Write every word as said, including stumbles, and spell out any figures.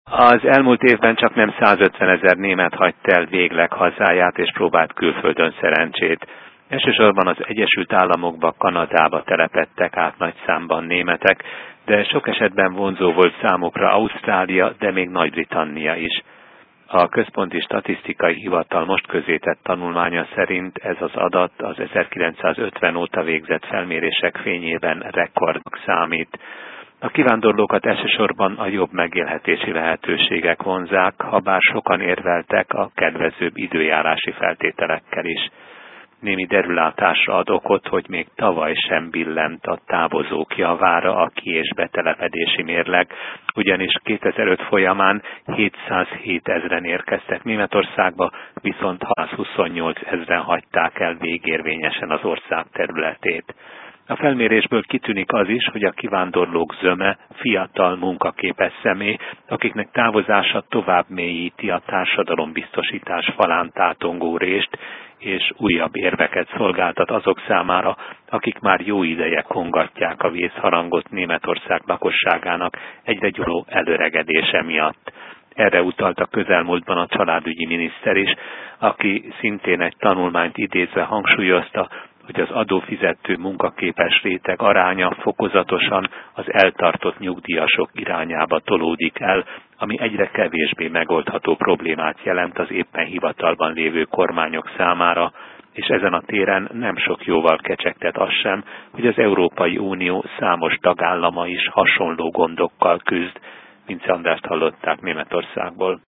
Az elmúlt évben csak nem százötvenezer német hagyta el végleg hazáját és próbált külföldön szerencsét. Elsősorban az Egyesült Államokba, Kanadába telepedtek át nagy számban németek, de sok esetben vonzó volt számukra Ausztrália, de még Nagy-Britannia is. A Központi Statisztikai Hivatal most közzétett tanulmánya szerint ez az adat az ezerkilencszázötven óta végzett felmérések fényében rekordnak számít. A kivándorlókat elsősorban a jobb megélhetési lehetőségek vonzák, habár sokan érveltek a kedvezőbb időjárási feltételekkel is. Némi derülátásra ad okot, hogy még tavaly sem billent a távozók javára a ki- és betelepedési mérleg, ugyanis kétezer-öt folyamán hétszázhét ezren érkeztek Németországba, viszont hatszázhuszonnyolc ezren hagyták el végérvényesen az ország területét. A felmérésből kitűnik az is, hogy a kivándorlók zöme fiatal munkaképes személy, akiknek távozása tovább mélyíti a társadalombiztosítás falán tátongó rést, és újabb érveket szolgáltat azok számára, akik már jó ideje kongatják a vészharangot Németország lakosságának egyre gyuló előregedése miatt. Erre utalt a közelmúltban a családügyi miniszter is, aki szintén egy tanulmányt idézve hangsúlyozta, hogy az adófizető munkaképes réteg aránya fokozatosan az eltartott nyugdíjasok irányába tolódik el, ami egyre kevésbé megoldható problémát jelent az éppen hivatalban lévő kormányok számára, és ezen a téren nem sok jóval kecsegtet az sem, hogy az Európai Unió számos tagállama is hasonló gondokkal küzd, mint Andrást hallották Németországból.